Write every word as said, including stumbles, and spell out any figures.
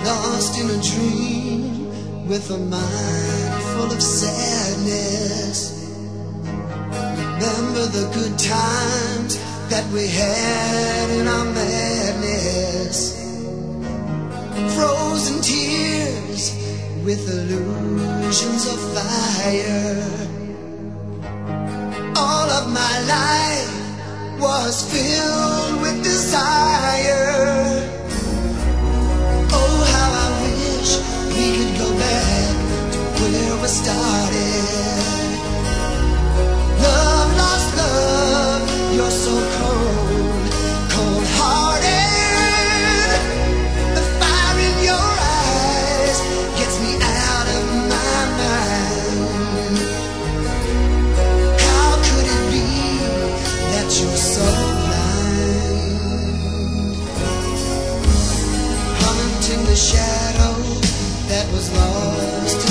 lost in a dream with a mind full of sadness. Remember the good times that we had in our madness. Frozen tears with illusions of fire. All of my life was filled with desire. Oh, how I wish we could go back to where we started. Love, lost love, you're so cold, cold-hearted. The fire in your eyes gets me out of my mind. How could it be that you're so blind? Hunting the shadow that was lost